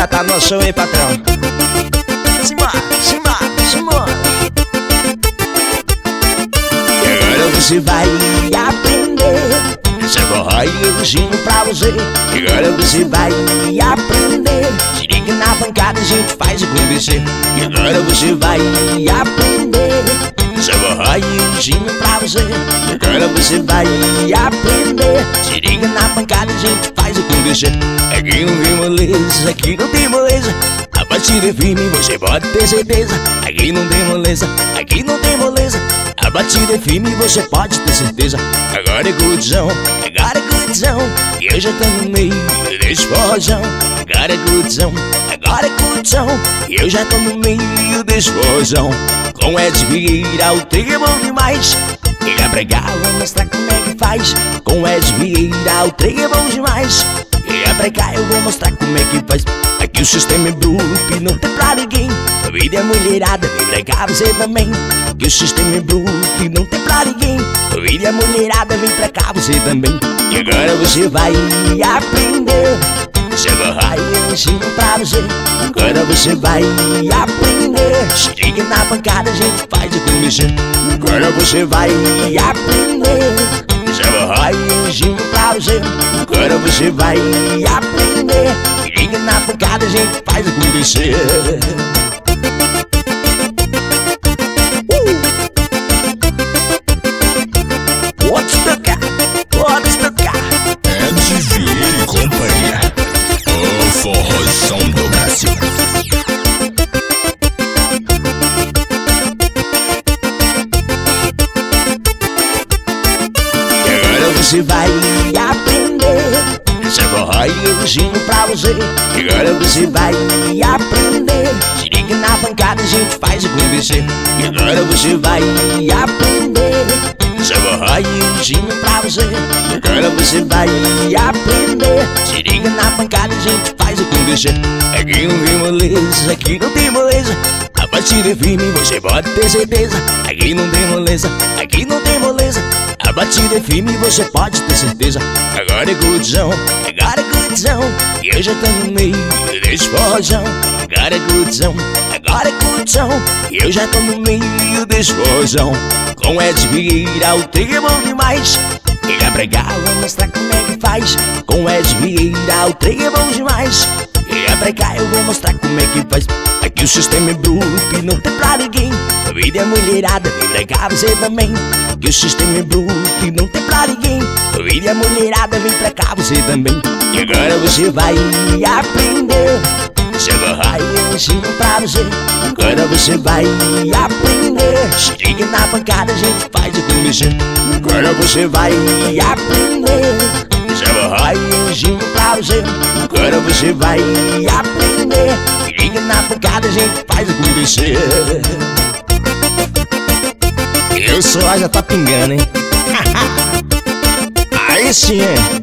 Agora tá no show, hein, patrão? Simbora, simbora, simbora. E agora você vai aprender. Essa forró eu ensino pra você. E agora você vai aprender. Se liga na pancada, a gente faz acontecer. E agora você vai aprender. Essa forró eu ensino pra você. E agora você vai aprender. Se liga na pancada, a gente faz acontecer. Aqui não tem moleza, aqui não tem moleza. A batida é firme, você pode ter certeza. Aqui não tem moleza, aqui não tem moleza. A batida é firme, você pode ter certeza. Agora é curtição, agora é curtição. E eu já tô no meio desse forrozão. Agora é curtição, agora é curtição. E eu já tô no meio desse forrozão. Com Ed Vieira, o trem é bom demais. Ele pra cá, vou mostrar como é que faz. Com Ed Vieira, o trem é bom demais. Ele pra cá, eu vou mostrar como é que faz. Aqui o sistema é bruto e não tem pra ninguém. A vida é mulherada, vem pra cá você também. Aqui o sistema é bruto e não tem pra ninguém. A vida é mulherada, vem pra cá você também. E agora você vai aprender. Você vai ensino pra você. Agora você vai aprender. Se liga na pancada, a gente faz acontecer. Agora você vai aprender. Você vai ensino pra você. Agora você vai aprender. Se liga na pancada, a gente faz acontecer. Pode tocar, pode tocar. Ed Vieira e companhia, o forrozão do Brasil. E agora você vai aprender. Essa forró eu ensino pra você. E agora você vai aprender. Se liga na pancada, a gente faz acontecer. E agora você vai aprender. Essa forró eu ensino pra você. E agora você vai aprender. Se liga na pancada, a gente faz acontecer. Aqui não tem moleza, aqui não tem moleza. A batida é firme, você pode ter certeza. Aqui não tem moleza, aqui não tem moleza. A batida é firme, você pode ter certeza. Agora é curtição, agora é curtição. E eu já tô no meio desse forrozão. Agora é curtição, agora é curtição. E eu já tô no meio desse forrozão. Com Ed Vieira, o trem é bom demais. Ele pra cá, vou mostrar como é que faz. Com Ed Vieira, o trem é bom demais. Ele pra cá, eu vou mostrar como é que faz. Aqui o sistema é bruto e não tem pra ninguém. A vida é mulherada, vem pra cá você também. Aqui o sistema é bruto e não tem pra ninguém. A vida é mulherada, vem pra cá você também. E agora você vai aprender. Você vai ensino pra você. Agora você vai aprender. Se liga na pancada, a gente faz acontecer. Agora você vai aprender. Você vai ensino pra você. Agora você vai aprender. Se liga na pancada, a gente faz acontecer. Eu sou, já tá pingando, hein? Aí sim, hein?